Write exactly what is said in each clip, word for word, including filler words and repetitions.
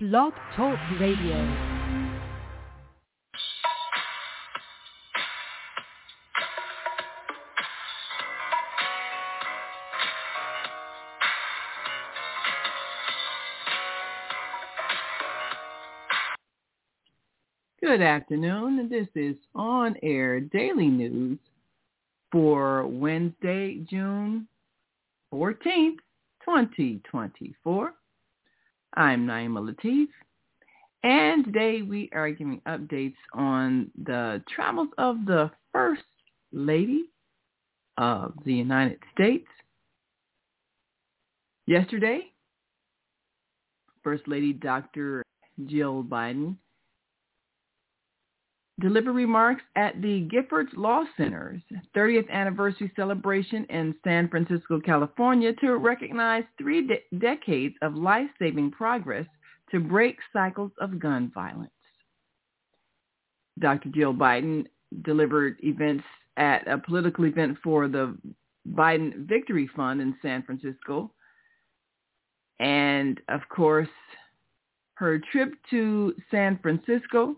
Blog Talk Radio. Good afternoon. This is On Air Daily News for Wednesday, June fourteenth, twenty twenty-four. I'm Naima Latif, and today we are giving updates on the travels of the First Lady of the United States. Yesterday, First Lady Doctor Jill Biden delivered remarks at the Giffords Law Center's thirtieth anniversary celebration in San Francisco, California, to recognize three de- decades of life-saving progress to break cycles of gun violence. Doctor Jill Biden delivered events at a political event for the Biden Victory Fund in San Francisco. And, of course, her trip to San Francisco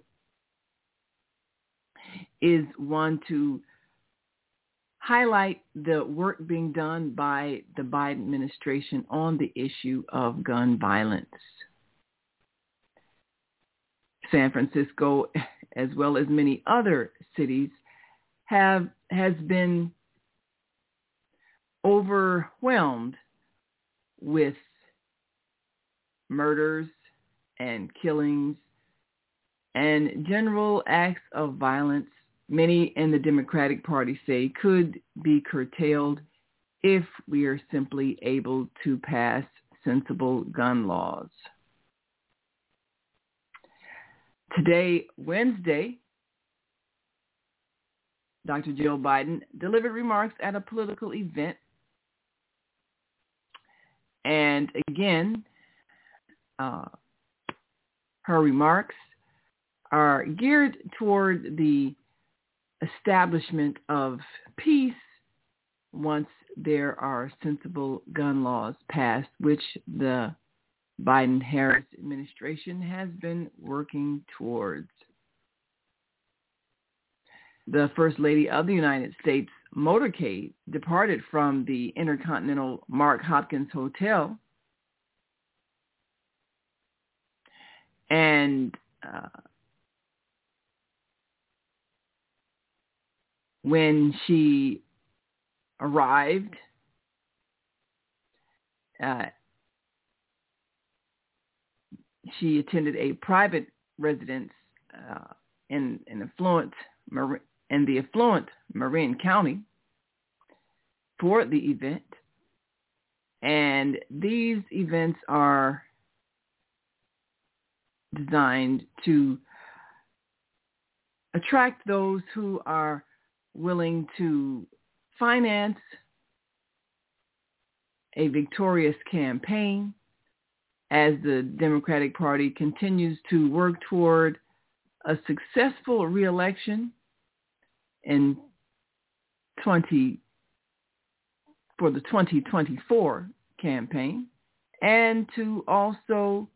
is one to highlight the work being done by the Biden administration on the issue of gun violence. San Francisco, as well as many other cities, have has been overwhelmed with murders and killings and general acts of violence. Many in the Democratic Party say could be curtailed if we are simply able to pass sensible gun laws. Today, Wednesday, Doctor Jill Biden delivered remarks at a political event. And again, uh, her remarks are geared toward the establishment of peace once there are sensible gun laws passed, which the Biden-Harris administration has been working towards. The First Lady of the United States motorcade departed from the Intercontinental Mark Hopkins Hotel, and uh, when she arrived, uh, she attended a private residence uh, in, in affluent in the affluent Marin County for the event, and these events are designed to attract those who are willing to finance a victorious campaign as the Democratic Party continues to work toward a successful reelection in twenty for the twenty twenty-four campaign, and to also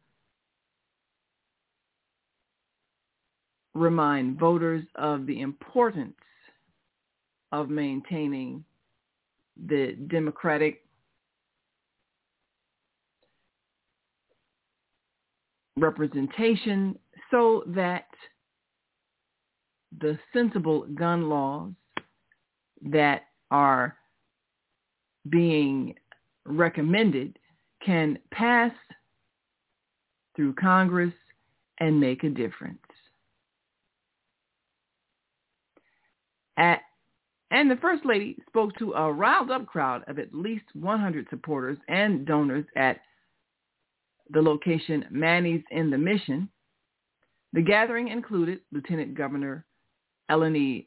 remind voters of the importance of maintaining the democratic representation so that the sensible gun laws that are being recommended can pass through Congress and make a difference. At And the First Lady spoke to a riled-up crowd of at least one hundred supporters and donors at the location Manny's in the Mission. The gathering included Lieutenant Governor Eleni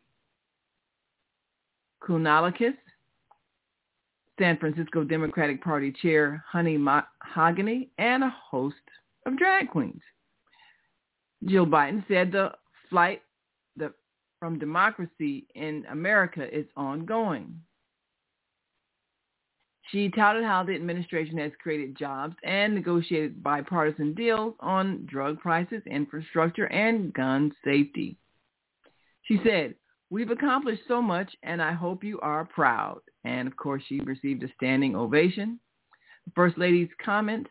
Kounalakis, San Francisco Democratic Party Chair Honey Mahogany, and a host of drag queens. Jill Biden said the flight the from democracy in America is ongoing. She touted how the administration has created jobs and negotiated bipartisan deals on drug prices, infrastructure, and gun safety. She said, "We've accomplished so much, and I hope you are proud." And, of course, she received a standing ovation. The First Lady's comments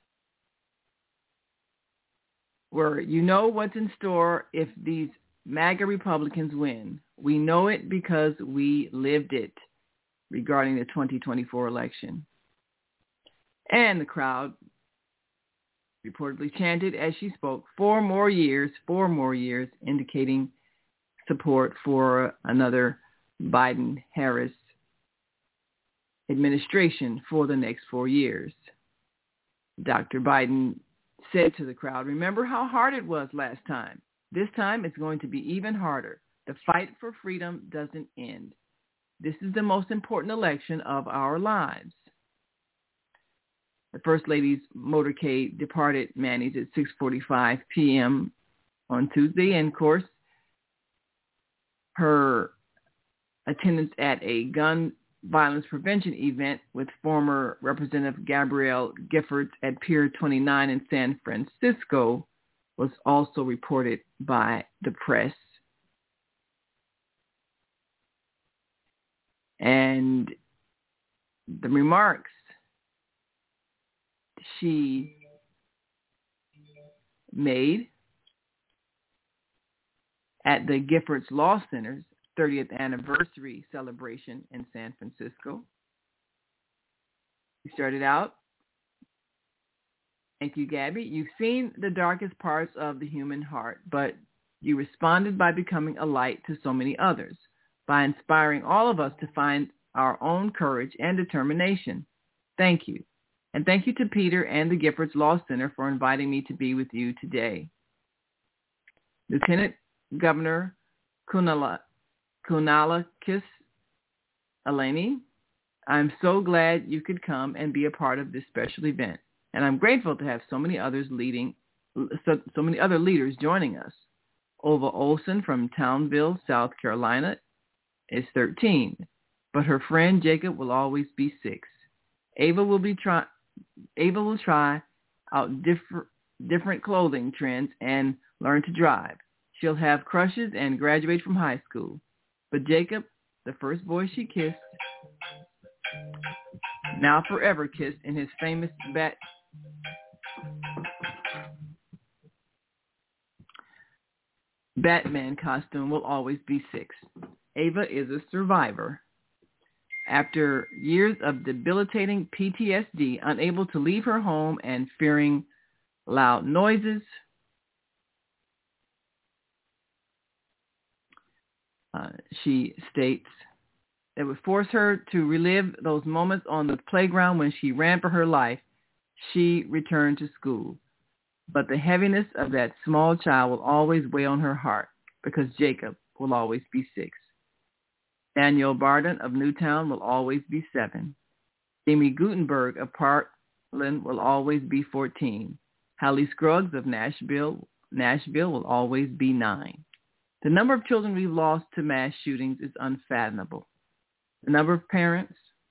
were, "You know what's in store if these MAGA Republicans win. We know it because we lived it," regarding the twenty twenty-four election. And the crowd reportedly chanted as she spoke, "Four more years, four more years," indicating support for another Biden-Harris administration for the next four years. Doctor Biden said to the crowd, "Remember how hard it was last time. This time it's going to be even harder. The fight for freedom doesn't end. This is the most important election of our lives." The First Lady's motorcade departed Manny's at six forty-five p.m. on Tuesday, and of course, her attendance at a gun violence prevention event with former Representative Gabrielle Giffords at Pier twenty-nine in San Francisco was also reported by the press. And the remarks she made at the Giffords Law Center's thirtieth anniversary celebration in San Francisco. We started out, "Thank you, Gabby. You've seen the darkest parts of the human heart, but you responded by becoming a light to so many others, by inspiring all of us to find our own courage and determination. Thank you. And thank you to Peter and the Giffords Law Center for inviting me to be with you today." Lieutenant Governor Kunala, Kunalakis Eleni, "I'm so glad you could come and be a part of this special event, and I'm grateful to have so many others leading, so, so many other leaders joining us. Ova Olson from Townville, South Carolina, is thirteen, but her friend Jacob will always be six. Ava will be try, Ava will try out different different clothing trends and learn to drive. She'll have crushes and graduate from high school. But Jacob, the first boy she kissed, now forever kissed in his famous bat Batman costume, will always be six. Ava is a survivor. After years of debilitating P T S D, unable to leave her home and fearing loud noises, uh, she states, that would force her to relive those moments on the playground when she ran for her life. She returned to school. But the heaviness of that small child will always weigh on her heart because Jacob will always be six. Daniel Barden of Newtown will always be seven. Amy Gutenberg of Parkland will always be fourteen. Hallie Scruggs of Nashville, Nashville will always be nine. The number of children we've lost to mass shootings is unfathomable. The number of parents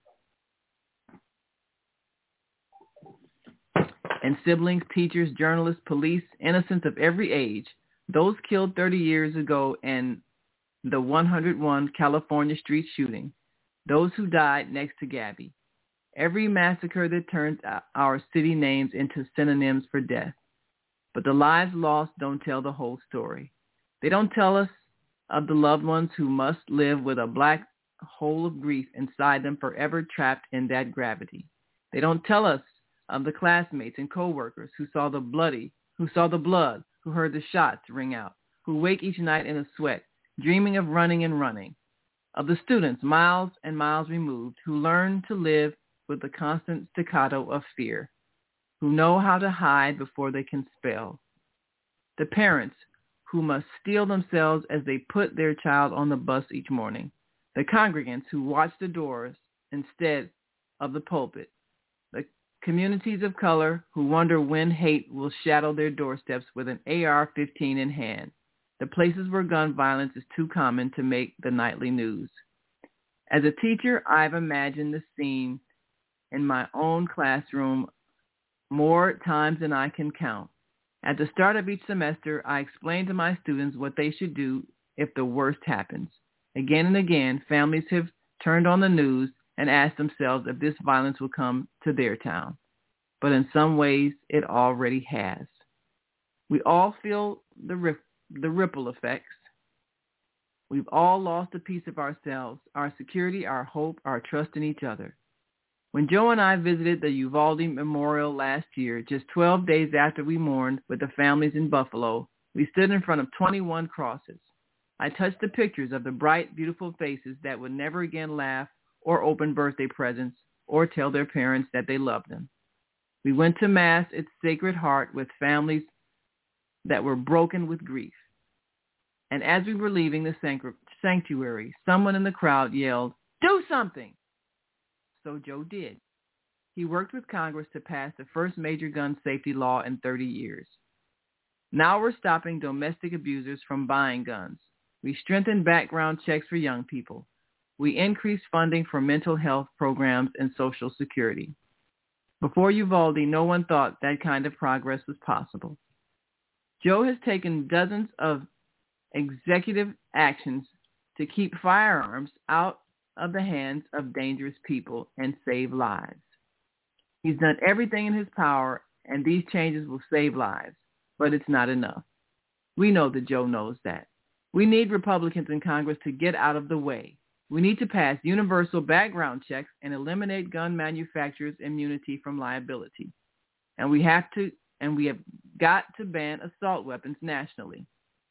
and siblings, teachers, journalists, police, innocents of every age, those killed thirty years ago in the one hundred one California street shooting, those who died next to Gabby, every massacre that turns our city names into synonyms for death. But the lives lost don't tell the whole story. They don't tell us of the loved ones who must live with a black hole of grief inside them, forever trapped in that gravity. They don't tell us of the classmates and coworkers who saw the bloody, who saw the blood, who heard the shots ring out, who wake each night in a sweat, dreaming of running and running. Of the students miles and miles removed who learn to live with the constant staccato of fear, who know how to hide before they can spell. The parents who must steel themselves as they put their child on the bus each morning. The congregants who watch the doors instead of the pulpit. The communities of color who wonder when hate will shadow their doorsteps with an A R fifteen in hand. The places where gun violence is too common to make the nightly news. As a teacher, I've imagined the scene in my own classroom more times than I can count. At the start of each semester, I explain to my students what they should do if the worst happens. Again and again, families have turned on the news and asked themselves if this violence will come to their town. But in some ways, it already has. We all feel the, rip- the ripple effects. We've all lost a piece of ourselves, our security, our hope, our trust in each other. When Joe and I visited the Uvalde Memorial last year, just twelve days after we mourned with the families in Buffalo, we stood in front of twenty-one crosses. I touched the pictures of the bright, beautiful faces that would never again laugh or open birthday presents or tell their parents that they loved them. We went to Mass at Sacred Heart with families that were broken with grief. And as we were leaving the sanctuary, someone in the crowd yelled, "Do something!" So Joe did. He worked with Congress to pass the first major gun safety law in thirty years. Now we're stopping domestic abusers from buying guns. We strengthened background checks for young people. We increased funding for mental health programs and Social Security. Before Uvalde, no one thought that kind of progress was possible. Joe has taken dozens of executive actions to keep firearms out of the hands of dangerous people and save lives. He's done everything in his power, and these changes will save lives, but it's not enough. We know that Joe knows that. We need Republicans in Congress to get out of the way. We need to pass universal background checks and eliminate gun manufacturers' immunity from liability. And we have to, and we have got to ban assault weapons nationally.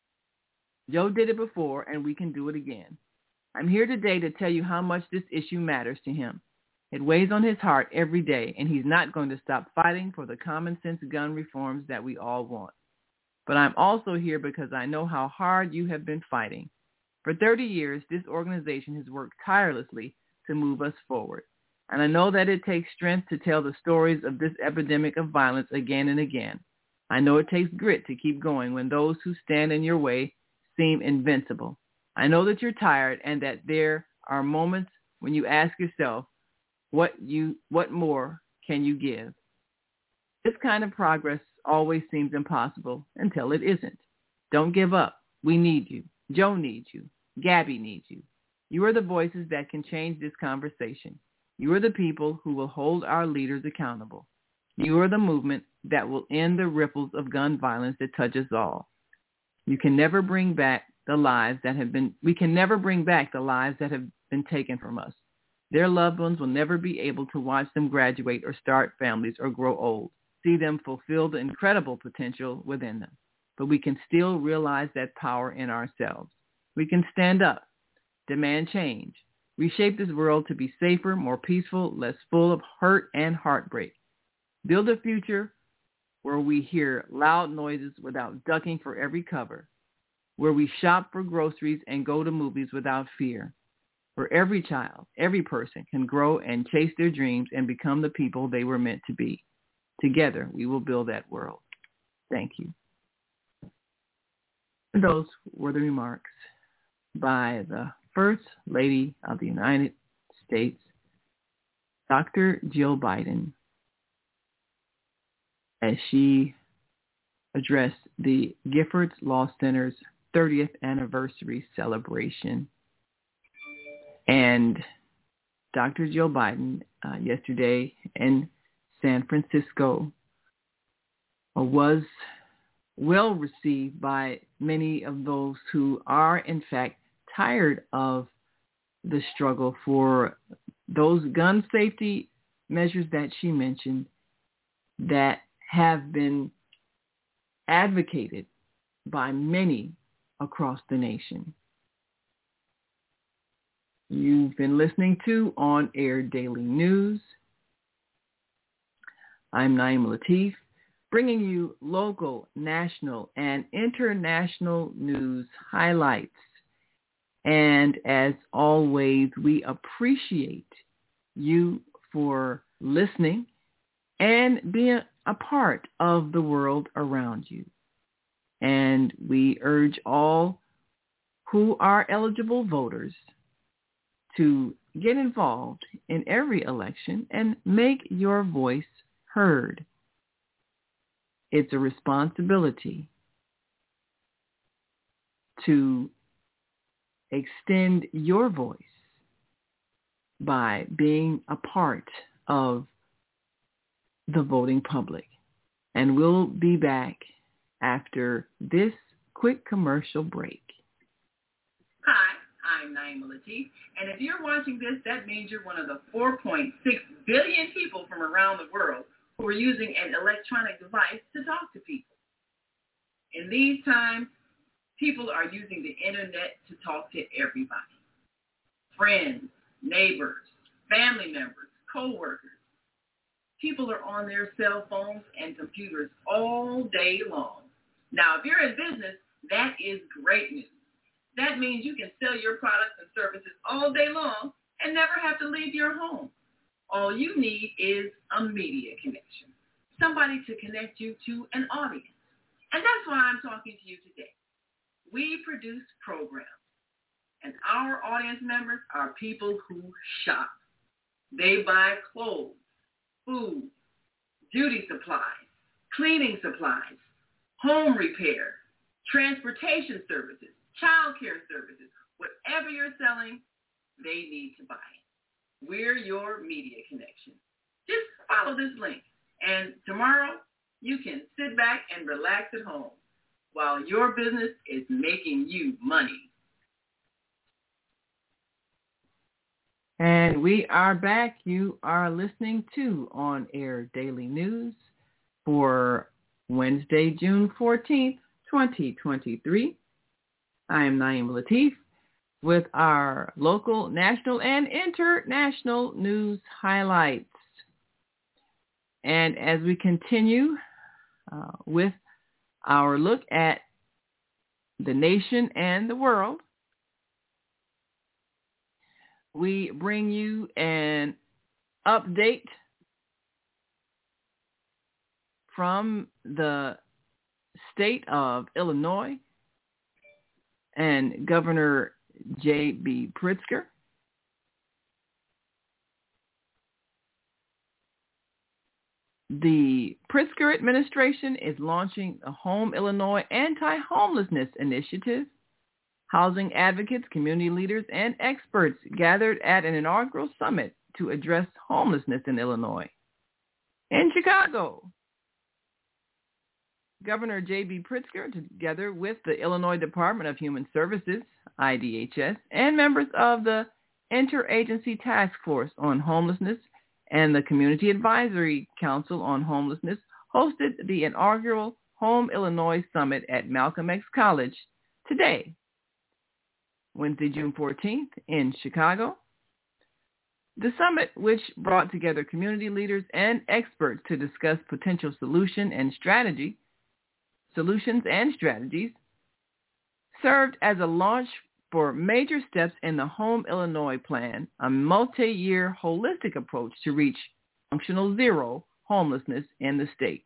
Joe did it before, and we can do it again. I'm here today to tell you how much this issue matters to him. It weighs on his heart every day, and he's not going to stop fighting for the common sense gun reforms that we all want. But I'm also here because I know how hard you have been fighting. For thirty years, this organization has worked tirelessly to move us forward. And I know that it takes strength to tell the stories of this epidemic of violence again and again. I know it takes grit to keep going when those who stand in your way seem invincible. I know that you're tired and that there are moments when you ask yourself, what you, what more can you give? This kind of progress always seems impossible until it isn't. Don't give up. We need you. Joe needs you. Gabby needs you. You are the voices that can change this conversation. You are the people who will hold our leaders accountable. You are the movement that will end the ripples of gun violence that touch us all. You can never bring back the lives that have been, we can never bring back the lives that have been taken from us. Their loved ones will never be able to watch them graduate or start families or grow old, see them fulfill the incredible potential within them. But we can still realize that power in ourselves. We can stand up, demand change, reshape this world to be safer, more peaceful, less full of hurt and heartbreak. Build a future where we hear loud noises without ducking for every cover, where we shop for groceries and go to movies without fear, where every child, every person can grow and chase their dreams and become the people they were meant to be. Together, we will build that world. Thank you. And those were the remarks by the First Lady of the United States, Doctor Jill Biden, as she addressed the Giffords Law Center's thirtieth anniversary celebration. And Doctor Jill Biden, uh, yesterday in San Francisco, uh, was well received by many of those who are, in fact, tired of the struggle for those gun safety measures that she mentioned that have been advocated by many across the nation. You've been listening to On Air Daily News. I'm Naima Latif, bringing you local, national, and international news highlights. And as always, we appreciate you for listening and being a part of the world around you. And we urge all who are eligible voters to get involved in every election and make your voice heard. It's a responsibility to extend your voice by being a part of the voting public. And we'll be back after this quick commercial break. Hi, I'm Naima Latif, and if you're watching this, that means you're one of the four point six billion people from around the world who are using an electronic device to talk to people. In these times, people are using the internet to talk to everybody. Friends, neighbors, family members, co-workers. People are on their cell phones and computers all day long. Now, if you're in business, that is great news. That means you can sell your products and services all day long and never have to leave your home. All you need is a media connection, somebody to connect you to an audience. And that's why I'm talking to you today. We produce programs, and our audience members are people who shop. They buy clothes, food, beauty supplies, cleaning supplies, home repair, transportation services, child care services. Whatever you're selling, they need to buy it. We're your media connection. Just follow this link, and tomorrow you can sit back and relax at home while your business is making you money. And we are back. You are listening to On Air Daily News for Wednesday, June fourteenth, twenty twenty-three. I am Naima Latif with our local, national, and international news highlights. And as we continue uh, with our look at the nation and the world, we bring you an update from the state of Illinois and Governor J B Pritzker. The Pritzker administration is launching a Home Illinois Anti-Homelessness Initiative. Housing advocates, community leaders, and experts gathered at an inaugural summit to address homelessness in Illinois. In Chicago, Governor J B Pritzker, together with the Illinois Department of Human Services, I D H S, and members of the Interagency Task Force on Homelessness and the Community Advisory Council on Homelessness, hosted the inaugural Home Illinois Summit at Malcolm X College today, Wednesday, June fourteenth, in Chicago. The summit, which brought together community leaders and experts to discuss potential solution and strategy, solutions and strategies, served as a launch for major steps in the Home Illinois Plan, a multi-year holistic approach to reach functional zero homelessness in the state.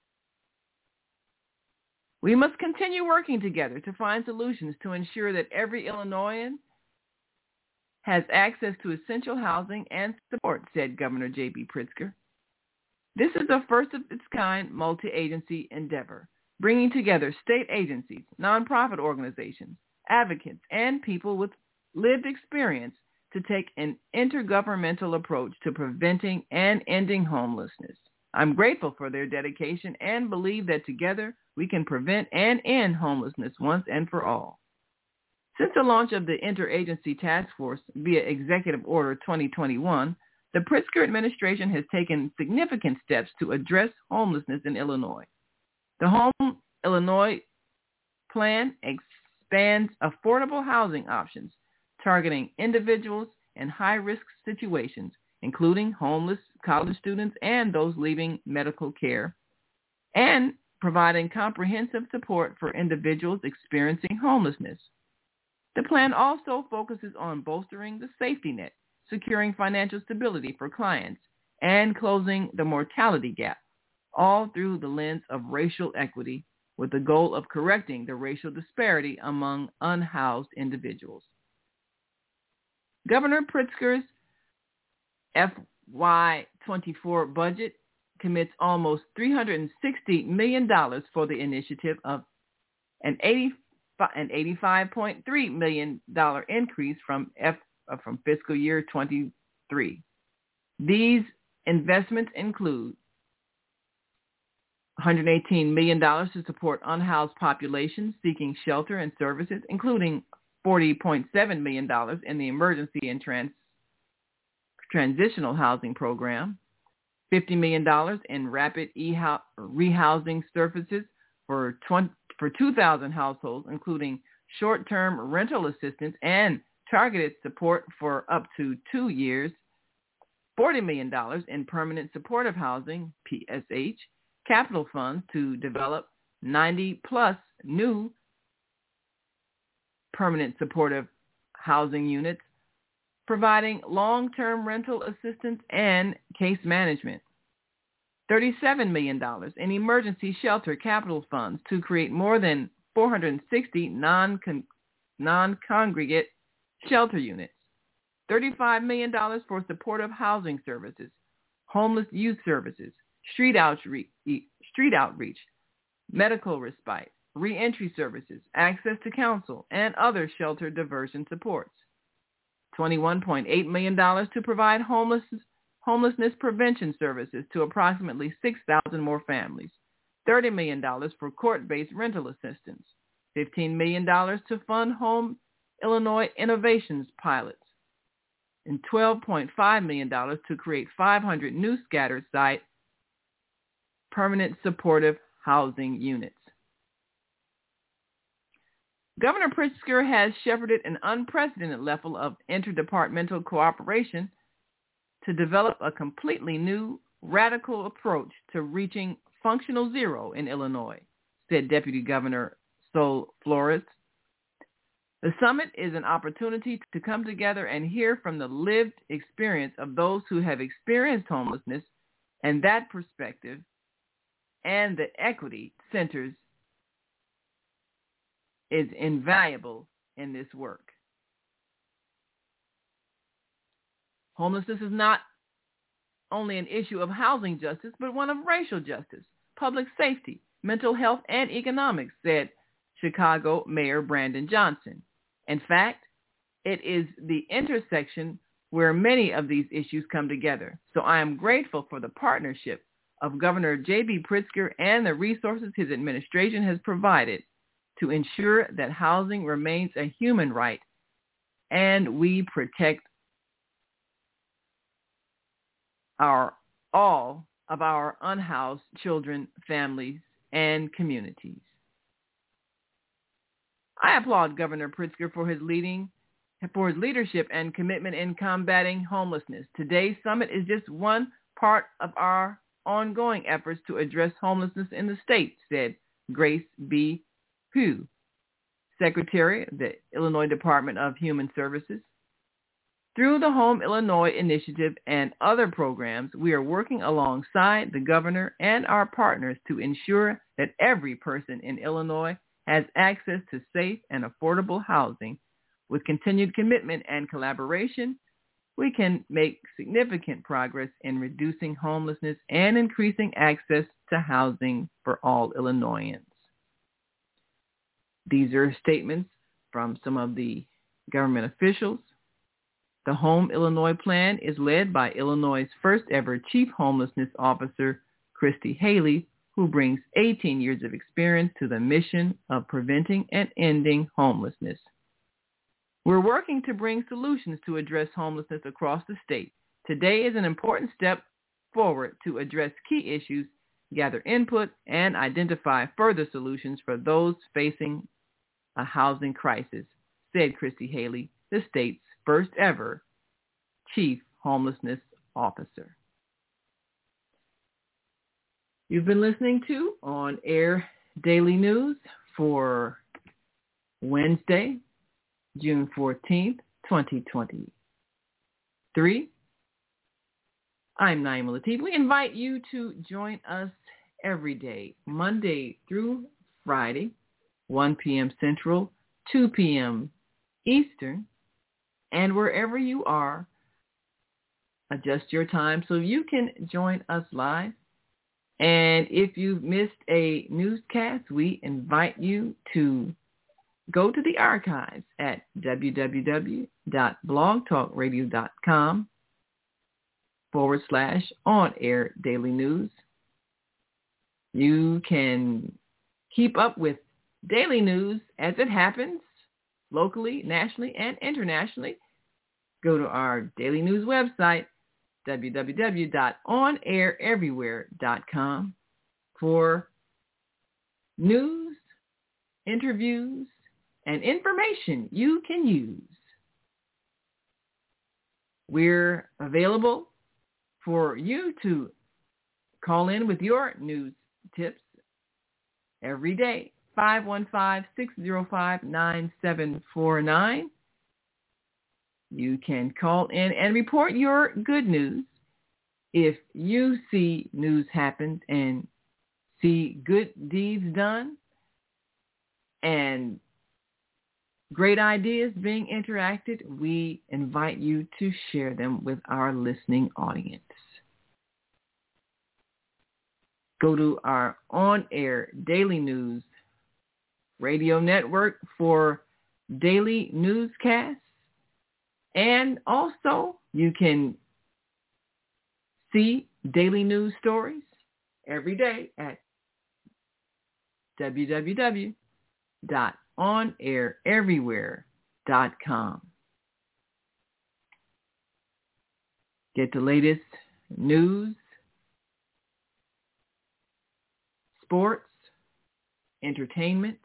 We must continue working together to find solutions to ensure that every Illinoisan has access to essential housing and support, said Governor J B Pritzker. This is a first-of-its-kind multi-agency endeavor, bringing together state agencies, nonprofit organizations, advocates, and people with lived experience to take an intergovernmental approach to preventing and ending homelessness. I'm grateful for their dedication and believe that together we can prevent and end homelessness once and for all. Since the launch of the Interagency Task Force via Executive Order twenty twenty-one, the Pritzker administration has taken significant steps to address homelessness in Illinois. The Home Illinois Plan expands affordable housing options, targeting individuals in high-risk situations, including homeless college students and those leaving medical care, and providing comprehensive support for individuals experiencing homelessness. The plan also focuses on bolstering the safety net, securing financial stability for clients, and closing the mortality gap, all through the lens of racial equity, with the goal of correcting the racial disparity among unhoused individuals. Governor Pritzker's F Y twenty-four budget commits almost three hundred sixty million dollars for the initiative of an eighty-five point three million dollars increase from F, uh, from fiscal year twenty-three. These investments include one hundred eighteen million dollars to support unhoused populations seeking shelter and services, including forty point seven million dollars in the Emergency and Trans- Transitional Housing Program, fifty million dollars in rapid e-ho- rehousing services for, twenty, for two thousand households, including short-term rental assistance and targeted support for up to two years, forty million dollars in permanent supportive housing, P S H, capital funds to develop ninety plus new permanent supportive housing units, providing long-term rental assistance and case management. thirty-seven million dollars in emergency shelter capital funds to create more than four hundred sixty non-con- non-congregate shelter units. thirty-five million dollars for supportive housing services, homeless youth services, street outreach, street outreach, medical respite, reentry services, access to counsel, and other shelter diversion supports. twenty-one point eight million dollars to provide homeless, homelessness prevention services to approximately six thousand more families. thirty million dollars for court-based rental assistance. fifteen million dollars to fund Home Illinois Innovations pilots. And twelve point five million dollars to create five hundred new scattered site permanent supportive housing units. Governor Pritzker has shepherded an unprecedented level of interdepartmental cooperation to develop a completely new, radical approach to reaching functional zero in Illinois, said Deputy Governor Sol Flores. The summit is an opportunity to come together and hear from the lived experience of those who have experienced homelessness, and that perspective and the equity centers is invaluable in this work. Homelessness is not only an issue of housing justice, but one of racial justice, public safety, mental health, and economics, said Chicago Mayor Brandon Johnson. In fact, it is the intersection where many of these issues come together. So I am grateful for the partnership of Governor J B Pritzker and the resources his administration has provided to ensure that housing remains a human right and we protect our all of our unhoused children, families, and communities. I applaud Governor Pritzker for his leading, for his leadership and commitment in combating homelessness. Today's summit is just one part of our ongoing efforts to address homelessness in the state, said Grace B. Pugh, Secretary of the Illinois Department of Human Services. Through the Home Illinois Initiative and other programs, we are working alongside the governor and our partners to ensure that every person in Illinois has access to safe and affordable housing. With continued commitment and collaboration, we can make significant progress in reducing homelessness and increasing access to housing for all Illinoisans. These are statements from some of the government officials. The Home Illinois Plan is led by Illinois' first ever Chief Homelessness Officer, Christy Haley, who brings eighteen years of experience to the mission of preventing and ending homelessness. We're working to bring solutions to address homelessness across the state. Today is an important step forward to address key issues, gather input, and identify further solutions for those facing a housing crisis, said Christy Haley, the state's first ever Chief Homelessness Officer. You've been listening to On Air Daily News for Wednesday, June fourteenth, twenty twenty-three. I'm Naima Latif. We invite you to join us every day, Monday through Friday, one p.m. Central, two p.m. Eastern, And wherever you are, adjust your time so you can join us live. And if you've missed a newscast, we invite you to go to the archives at www.blogtalkradio.com forward slash on air daily news. You can keep up with daily news as it happens locally, nationally, and internationally. Go to our daily news website, w w w dot on air everywhere dot com, for news, interviews, and information you can use. We're available for you to call in with your news tips every day, five one five, six zero five, nine seven four nine. You can call in and report your good news. If you see news happen and see good deeds done and great ideas being interacted, we invite you to share them with our listening audience. Go to our on-air daily news radio network for daily newscasts. And also, you can see daily news stories every day at w w w dot on air everywhere dot com. Get the latest news, sports, entertainment,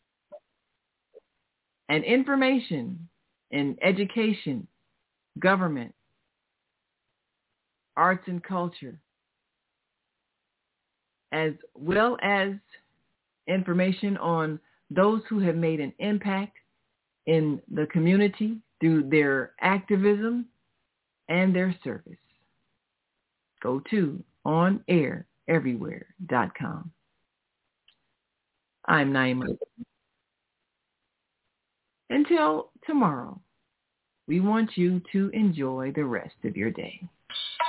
and information in education, government, arts and culture, as well as information on those who have made an impact in the community through their activism and their service. Go to on air everywhere dot com. I'm Naima. Until tomorrow, we want you to enjoy the rest of your day.